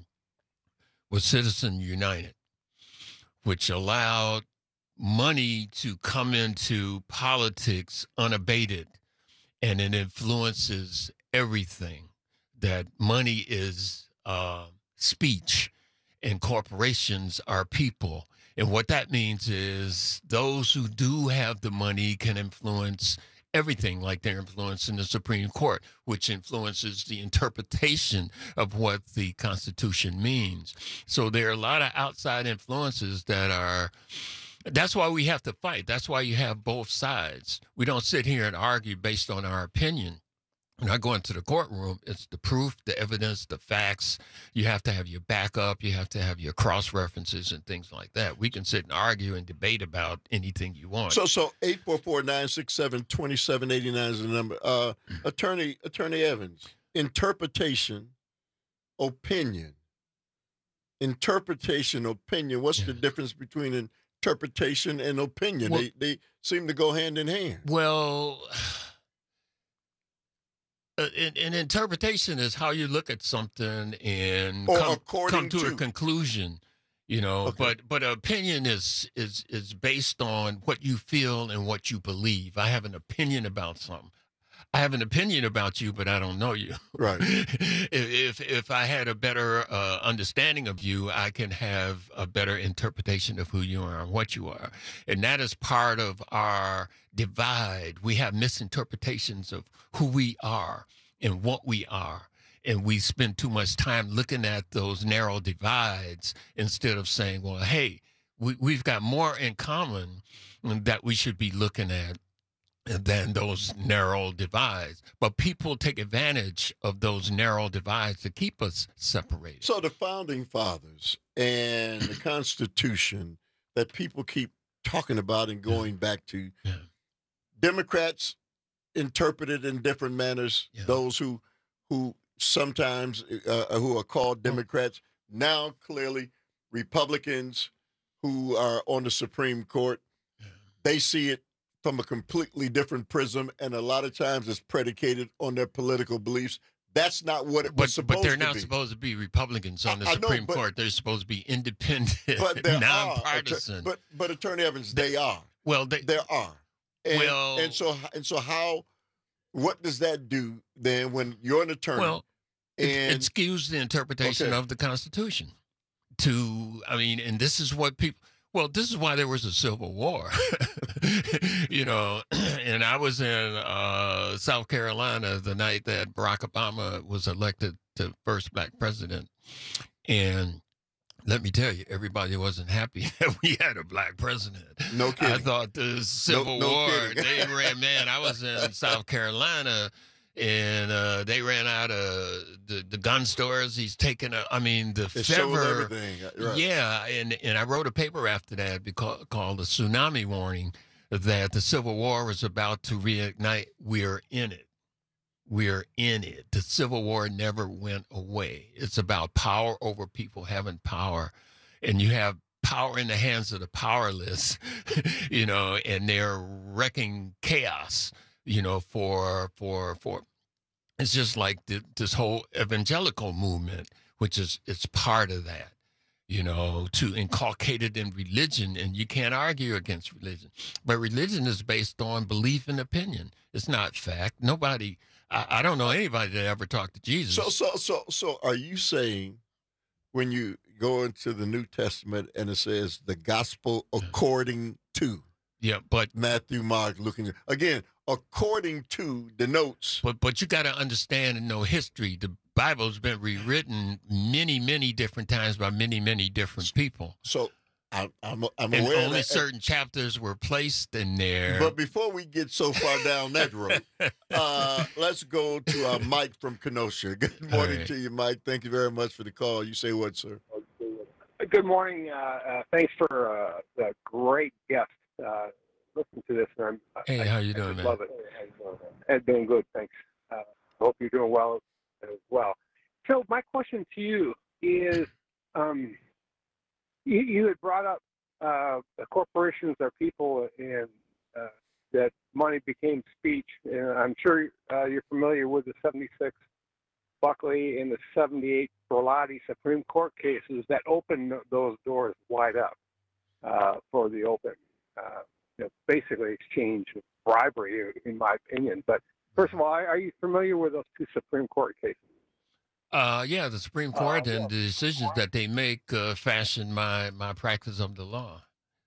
was Citizens United, which allowed money to come into politics unabated, and it influences everything. That money is uh, speech, and corporations are people. And what that means is those who do have the money can influence everything, like they're influencing the Supreme Court, which influences the interpretation of what the Constitution means. So there are a lot of outside influences that are, that's why we have to fight. That's why you have both sides. We don't sit here and argue based on our opinion. When I go into the courtroom, it's the proof, the evidence, the facts. You have to have your backup. You have to have your cross-references and things like that. We can sit and argue and debate about anything you want. So, so eight four four, nine six seven, two seven eight nine is the number. Uh, Attorney Attorney Evans, interpretation opinion. Interpretation, opinion. What's yeah. the difference between interpretation and opinion? Well, they they seem to go hand in hand. Well, uh, an, an interpretation is how you look at something and or come, according come to, to a conclusion. You know, okay. but but opinion is is is based on what you feel and what you believe. I have an opinion about something. I have an opinion about you, but I don't know you. Right. if, if if I had a better uh, understanding of you, I can have a better interpretation of who you are and what you are. And that is part of our divide. We have misinterpretations of who we are and what we are. And we spend too much time looking at those narrow divides instead of saying, well, hey, we, we've got more in common that we should be looking at than those narrow divides. But people take advantage of those narrow divides to keep us separated. So the founding fathers and the Constitution that people keep talking about and going yeah. back to, yeah. Democrats interpret it in different manners. Yeah. Those who who sometimes uh, who are called Democrats, now clearly Republicans who are on the Supreme Court, yeah. they see it from a completely different prism, and a lot of times it's predicated on their political beliefs. That's not what it but, was supposed to be. But they're not supposed to be Republicans on the I, Supreme I know, but, Court. They're supposed to be independent, but there nonpartisan. Are, but but Attorney Evans, they, they are. Well, they, there are. And, well, and so and so how? What does that do then when you're an attorney? Well, and, it, it skews the interpretation okay. of the Constitution. To I mean, and this is what people. Well, this is why there was a Civil War, you know, and I was in uh, South Carolina the night that Barack Obama was elected the first black president. And let me tell you, everybody wasn't happy that we had a black president. No kidding. I thought the Civil no, no War, kidding. they ran, man, I was in South Carolina. And uh, they ran out of the, the gun stores. He's taken, a, I mean, the it fever. everything. Right. Yeah, and, and I wrote a paper after that because, called The Tsunami Warning, that the Civil War was about to reignite. We're in it. We're in it. The Civil War never went away. It's about power over people having power. And you have power in the hands of the powerless, you know, and they're wrecking chaos. You know, for, for, for, it's just like the, this whole evangelical movement, which is, it's part of that, you know, to inculcate it in religion. And you can't argue against religion. But religion is based on belief and opinion. It's not fact. Nobody, I, I don't know anybody that ever talked to Jesus. So, so, so, so are you saying when you go into the New Testament and it says the gospel according to? Yeah, but Matthew, Mark, Luke, and again, according to the notes. But but you got to understand and know history. The Bible's been rewritten many, many different times by many, many different people. So I'm I'm, I'm and aware only that certain chapters were placed in there. But before we get so far down that road, uh, let's go to uh, Mike from Kenosha. Good morning right. to you, Mike. Thank you very much for the call. You say what, sir? Good morning. Uh, uh, thanks for uh, the great guest. Uh, listen to this, and I'm, hey, I, how you I doing, man? Love it. And doing good, thanks. Uh, hope you're doing well as well. So my question to you is, um, you, you had brought up uh, the corporations are people, and uh, that money became speech. And I'm sure uh, you're familiar with the seventy-six Buckley and the seventy-eight Berlotti Supreme Court cases that opened those doors wide up uh, for the open. Uh, you know, basically exchange of bribery, in my opinion. But first of all, are you familiar with those two Supreme Court cases? Uh, yeah, the Supreme Court uh, and the decisions that they make uh, fashion my, my practice of the law.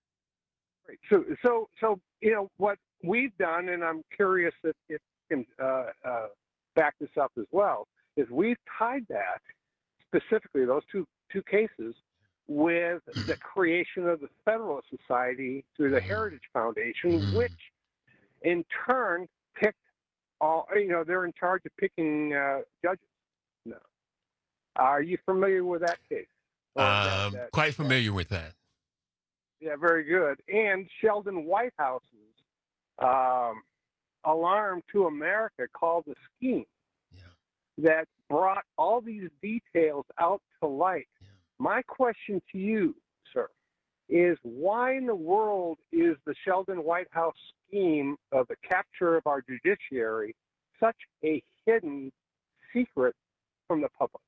Great. So, so, so you know what we've done, and I'm curious if if you can uh, uh, back this up as well, is we've tied that specifically those two two cases with the creation of the Federalist Society through the Heritage Foundation, which in turn picked all, you know, they're in charge of picking uh, judges. No. Are you familiar with that case? Um, that, that, quite familiar with that. Yeah, very good. And Sheldon Whitehouse's um, alarm to America called the scheme yeah. that brought all these details out to light. My question to you, sir, is why in the world is the Sheldon Whitehouse scheme of the capture of our judiciary such a hidden secret from the public?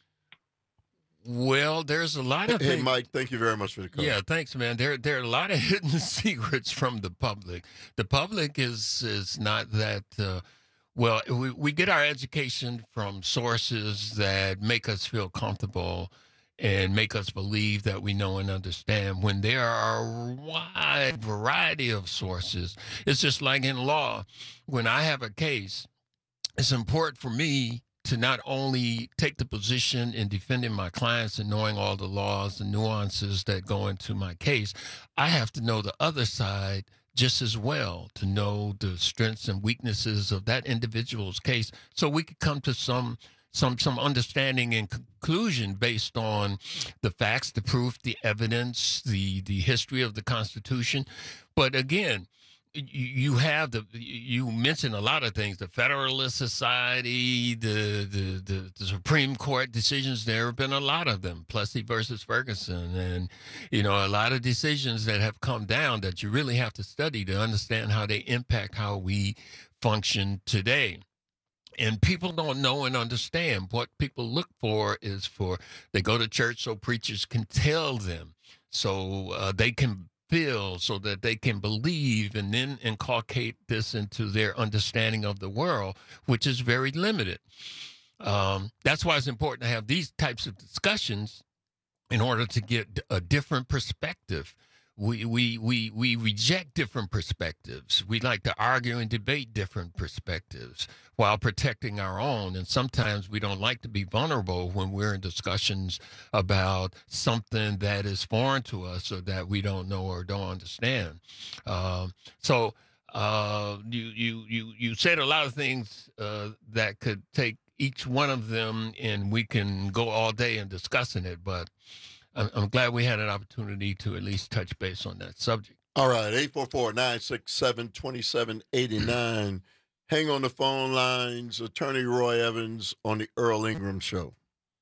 Well, there's a lot of Hey, things. Mike, thank you very much for the call. Yeah, thanks, man. There, there are a lot of hidden secrets from the public. The public is is not that. Uh, well, we we get our education from sources that make us feel comfortable and make us believe that we know and understand. When there are a wide variety of sources, it's just like in law. When I have a case, it's important for me to not only take the position in defending my clients and knowing all the laws and nuances that go into my case, I have to know the other side just as well, to know the strengths and weaknesses of that individual's case, so we could come to some some some understanding and conclusion based on the facts, the proof, the evidence, the the history of the Constitution. But again, you have the, you mentioned a lot of things, the Federalist Society, the, the, the, the Supreme Court decisions. There have been a lot of them, Plessy versus Ferguson, and, you know, a lot of decisions that have come down that you really have to study to understand how they impact how we function today. And people don't know and understand. What people look for is for, they go to church so preachers can tell them, so uh, they can feel, so that they can believe, and then inculcate this into their understanding of the world, which is very limited. Um, that's why it's important to have these types of discussions in order to get a different perspective. We, we, we, we reject different perspectives. We like to argue and debate different perspectives while protecting our own. And sometimes we don't like to be vulnerable when we're in discussions about something that is foreign to us or that we don't know or don't understand. Um, so uh, you, you, you, you said a lot of things uh, that could take each one of them, and we can go all day in discussing it, but I'm glad we had an opportunity to at least touch base on that subject. All right, eight four four, nine six seven, two seven eight nine. Hang on the phone lines. Attorney Roy Evans on the Earl Ingram Show.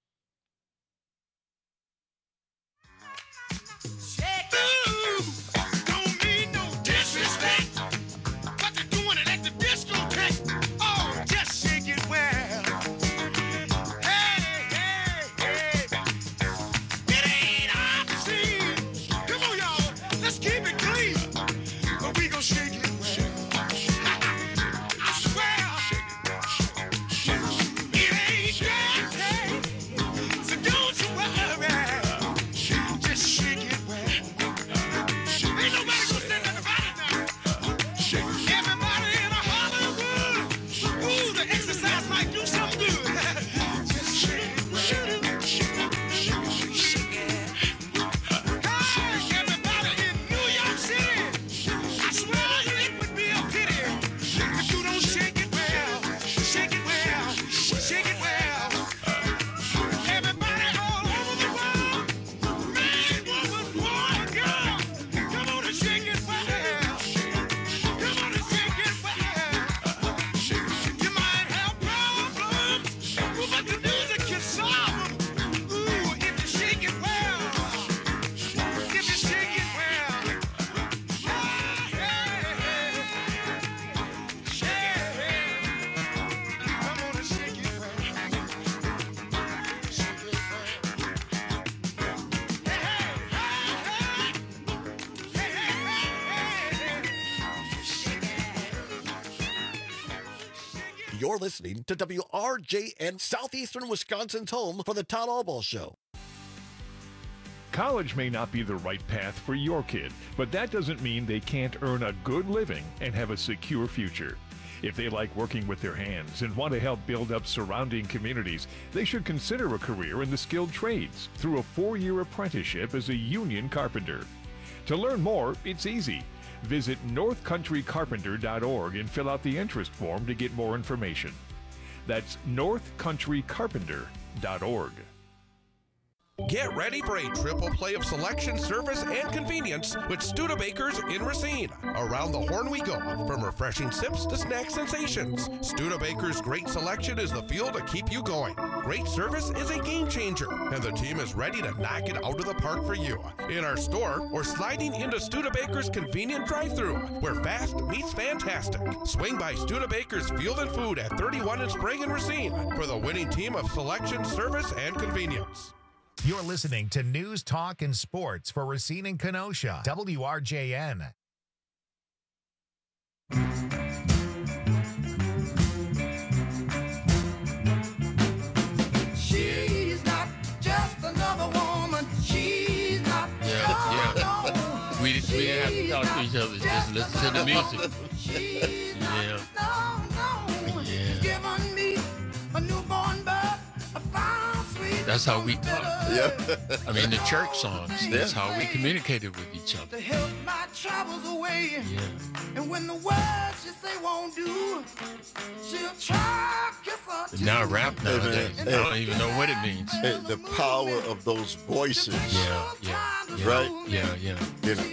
You're listening to W R J N, Southeastern Wisconsin's home for the Todd Albaugh Show. College may not be the right path for your kid, but that doesn't mean they can't earn a good living and have a secure future. If they like working with their hands and want to help build up surrounding communities, they should consider a career in the skilled trades through a four-year apprenticeship as a union carpenter. To learn more, it's easy. Visit north country carpenter dot org and fill out the interest form to get more information. That's north country carpenter dot org. Get ready for a triple play of selection, service, and convenience with Studebakers in Racine. Around the horn we go, from refreshing sips to snack sensations. Studebakers' great selection is the fuel to keep you going. Great service is a game changer, and the team is ready to knock it out of the park for you. In our store, or sliding into Studebakers' convenient drive-thru, where fast meets fantastic. Swing by Studebakers Field and Food at thirty-one in Sprague and Racine for the winning team of selection, service, and convenience. You're listening to News, Talk, and Sports for Racine and Kenosha. W R J N. She's not just another woman. She's not. Yeah, yeah. We, we didn't have to talk to each other. Just listen to the music. Yeah. Yeah. Giving me a newborn birth, a fine, sweet. That's how we talk. Yeah. I mean, the church songs. That's how we communicated with each other. To help my troubles away. Yeah. And when the words you say won't do, she'll try kiss her But now rap Hey, nowadays. man. I don't even know what it means. Hey, the power of those voices. Yeah, yeah, yeah. Right? Yeah, yeah. You know.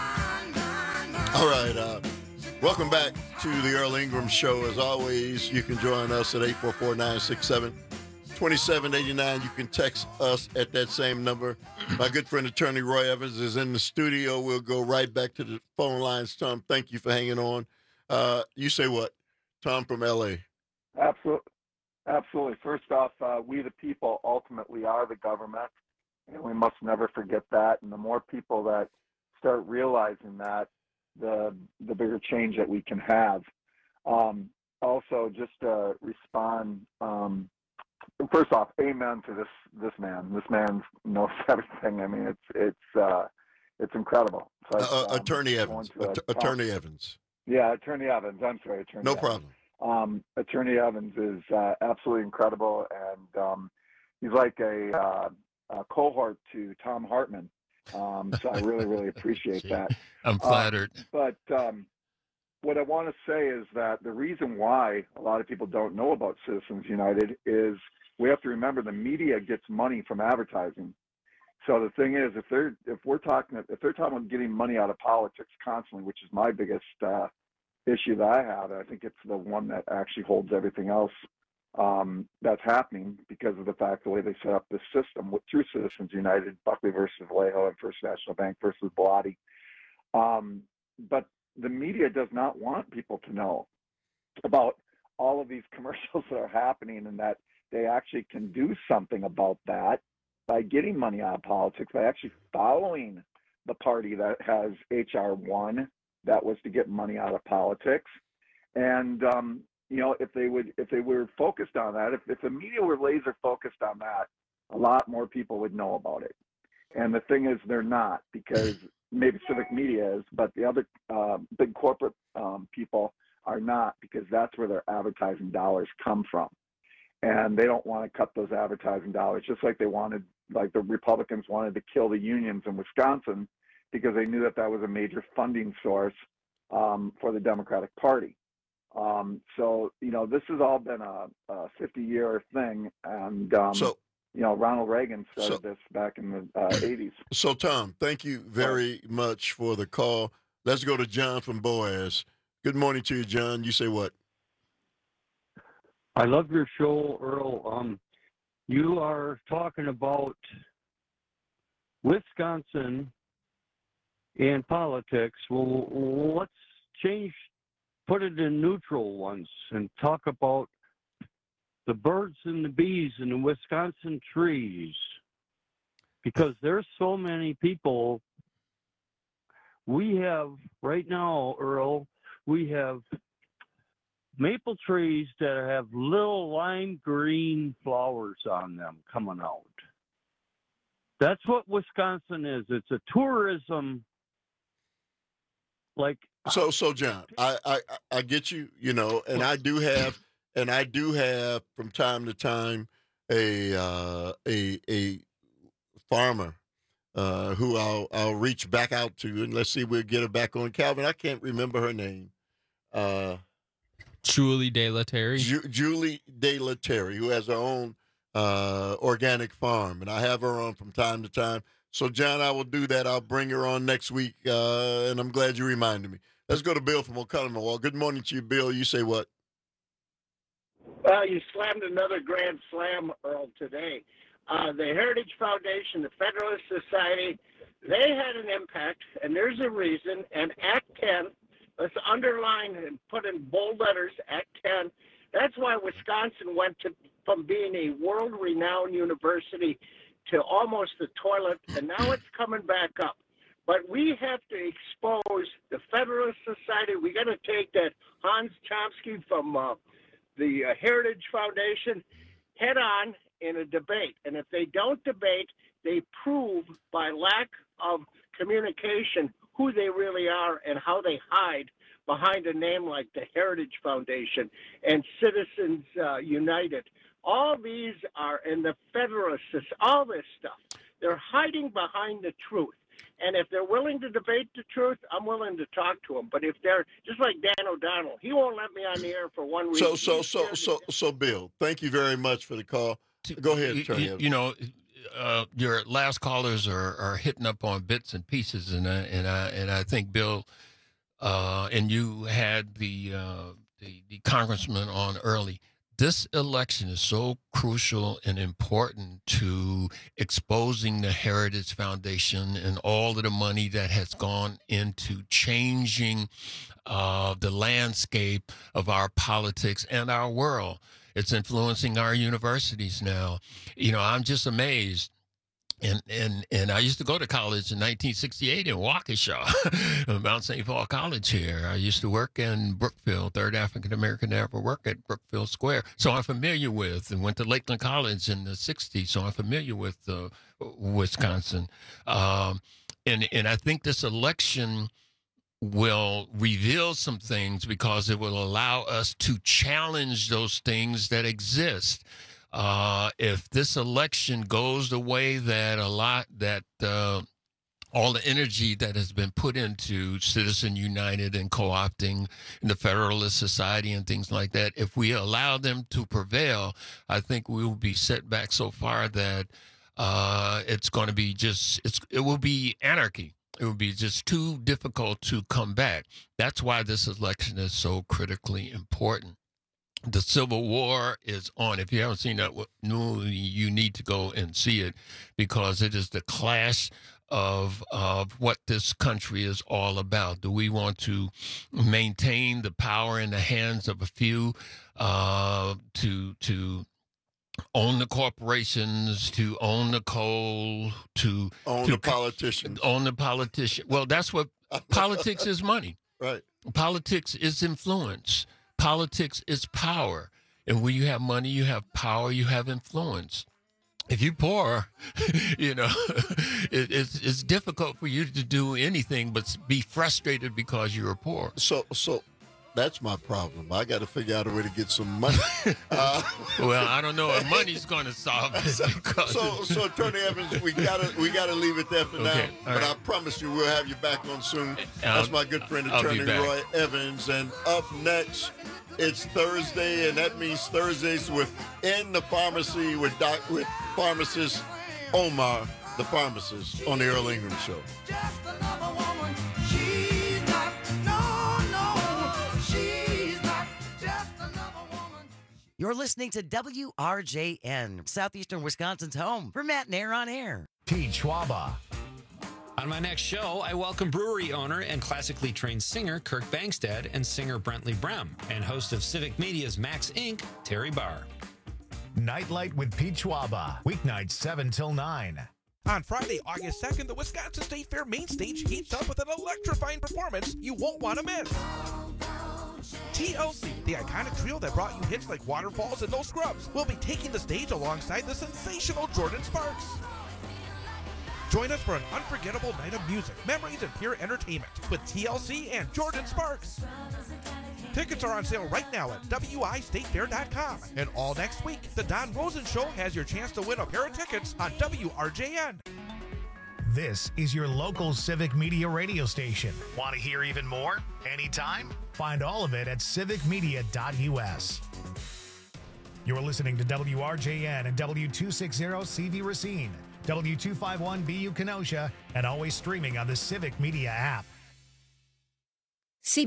All right. Uh, welcome back to the Earl Ingram Show. As always, you can join us at eight four four, nine six seven, two seven eight nine. You can text us at that same number. My good friend, Attorney Roy Evans, is in the studio. We'll go right back to the phone lines. Tom, thank you for hanging on. Uh, you say what? Tom from L A. Absolutely. Absolutely. First off, uh, we the people ultimately are the government, and we must never forget that. And the more people that start realizing that, the the bigger change that we can have. Um, also, just to respond, um, first off, amen to this this man. This man knows everything. I mean, it's it's uh, it's incredible. So, Uh, um, Attorney going Evans. to a Att- talk- Attorney Evans. Yeah, Attorney Evans. I'm sorry, Attorney No Evans. problem. Um, Attorney Evans is uh, absolutely incredible, and um, he's like a, uh, a cohort to Tom Hartman. Um, so I really, really appreciate that. I'm flattered. Uh, but um, what I want to say is that the reason why a lot of people don't know about Citizens United is we have to remember the media gets money from advertising. So the thing is, if they're if we're talking if they're talking about getting money out of politics constantly, which is my biggest uh, issue that I have, and I think it's the one that actually holds everything else um, that's happening because of the fact the way they set up this system with through Citizens United, Buckley versus Vallejo, and First National Bank versus Bellotti. Um, but the media does not want people to know about all of these commercials that are happening, and that they actually can do something about that by getting money out of politics, by actually following the party that has H R one that was to get money out of politics. And, um, you know, if they would, if they were focused on that, if, if the media were laser focused on that, a lot more people would know about it. And the thing is, they're not, because maybe civic media is, but the other uh, big corporate um, people are not, because that's where their advertising dollars come from. And they don't want to cut those advertising dollars, just like they wanted, like the Republicans wanted to kill the unions in Wisconsin, because they knew that that was a major funding source um, for the Democratic Party. Um, so, you know, this has all been a, a fifty-year thing. And, um, So- you know, Ronald Reagan started So- this back in the uh, eighties. So, Tom, thank you very much for the call. Let's go to John from Boaz. Good morning to you, John. You say what? I love your show, Earl. Um, you are talking about Wisconsin and politics. Well, let's change, put it in neutral ones, and talk about the birds and the bees in the Wisconsin trees. Because there's so many people. We have, right now, Earl, we have maple trees that have little lime green flowers on them coming out. That's what Wisconsin is. It's a tourism, like. So, so John, I, I, I get you, you know, and I do have, and I do have from time to time a uh, a a farmer uh, who I'll I'll reach back out to, and let's see if we'll get her back on. Calvin, I can't remember her name. Uh, Julie De La Terry. Ju- Julie De La Terry, who has her own uh, organic farm, and I have her on from time to time. So, John, I will do that. I'll bring her on next week, uh, and I'm glad you reminded me. Let's go to Bill from Oconomowoc. Good morning to you, Bill. You say what? Well, you slammed another grand slam, Earl, today. Uh, the Heritage Foundation, the Federalist Society, they had an impact, and there's a reason. And Act ten, let's underline and put in bold letters, Act ten. That's why Wisconsin went to from being a world-renowned university to almost the toilet, and now it's coming back up. But we have to expose the Federalist Society. We got to take that Hans Chomsky from uh, the uh, Heritage Foundation head on in a debate. And if they don't debate, they prove by lack of communication who they really are and how they hide behind a name like the Heritage Foundation and Citizens uh, United. All these are in the Federalists, all this stuff. They're hiding behind the truth. And if they're willing to debate the truth, I'm willing to talk to them. But if they're just like Dan O'Donnell, he won't let me on the air for one reason. So, so, so, so, so, Bill, thank you very much for the call. Go ahead, Attorney. You, you know, uh, your last callers are, are hitting up on bits and pieces, and I, and I, and I think Bill, uh, and you had the, uh, the the congressman on early. This election is so crucial and important to exposing the Heritage Foundation and all of the money that has gone into changing uh, the landscape of our politics and our world. It's influencing our universities now. You know, I'm just amazed. And and and I used to go to college in nineteen sixty-eight in Waukesha, Mount Saint Paul College here. I used to work in Brookfield, third African American to ever work at Brookfield Square. So I'm familiar with, and went to Lakeland College in the sixties. So I'm familiar with uh, Wisconsin. Um, and and I think this election will reveal some things because it will allow us to challenge those things that exist. Uh, if this election goes the way that a lot that uh, all the energy that has been put into Citizen United and co-opting the Federalist Society and things like that, if we allow them to prevail, I think we will be set back so far that uh, it's going to be just it's it will be anarchy. It would be just too difficult to come back. That's why this election is so critically important. The Civil War is on. If you haven't seen that, you need to go and see it because it is the clash of of what this country is all about. Do we want to maintain the power in the hands of a few uh, to to own the corporations, to own the coal, to own to the politicians, own the politician? Well, that's what politics is. Money, right? Politics is influence. Politics is power. And when you have money, you have power, you have influence. If you're poor, you know, it, it's, it's difficult for you to do anything but be frustrated because you're poor. So, so that's my problem. I got to figure out a way to get some money. Uh, well, I don't know if money's going to solve it. So, so, so, Attorney Evans, we gotta we gotta leave it there for okay, now. But right. I promise you, we'll have you back on soon. I'll, That's my good friend, I'll Attorney be back. Roy Evans. And up next, it's Thursday, and that means Thursdays with In the Pharmacy with doc, with pharmacist Omar, the pharmacist, on the Earl Ingram Show. You're listening to W R J N, Southeastern Wisconsin's home for Matt Nair on Air. Pete Schwaba. On my next show, I welcome brewery owner and classically trained singer Kirk Bangstad and singer Brentley Brem, and host of Civic Media's Max Incorporated, Terry Barr. Nightlight with Pete Schwaba. Weeknights seven till nine. On Friday, August second, the Wisconsin State Fair main stage heats up with an electrifying performance you won't want to miss. T L C, the iconic trio that brought you hits like Waterfalls and No Scrubs, will be taking the stage alongside the sensational Jordan Sparks. Join us for an unforgettable night of music, memories, and pure entertainment with T L C and Jordan Sparks. Tickets are on sale right now at W I state fair dot com. And all next week, the Don Rosen Show has your chance to win a pair of tickets on W R J N. This is your local Civic Media radio station. Want to hear even more? Anytime? Find all of it at civic media dot U S. You're listening to W R J N and W two sixty C V Racine, W two fifty-one B U Kenosha, and always streaming on the Civic Media app.